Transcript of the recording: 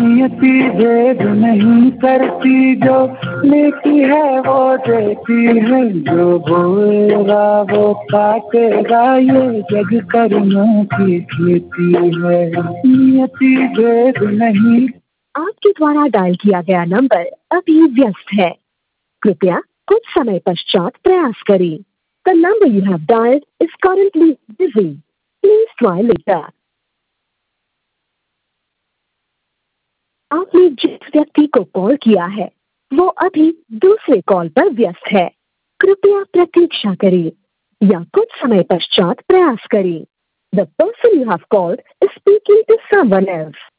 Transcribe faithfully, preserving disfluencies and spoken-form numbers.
नियति भेद नहीं करती, जो लेती है वो देती है, जो बोएगा वो काटेगा, ये जग कर्मों की खेती है। नियति भेद नहीं। आपके द्वारा डायल किया गया नंबर अभी व्यस्त है, कृपया कुछ समय पश्चात प्रयास करें। The number you have dialed is currently busy. Please try later. आपने जिस व्यक्ति को कॉल किया है वो अभी दूसरे कॉल पर व्यस्त है, कृपया प्रतीक्षा करें या कुछ समय पश्चात प्रयास करें। The person you have called is speaking to someone else.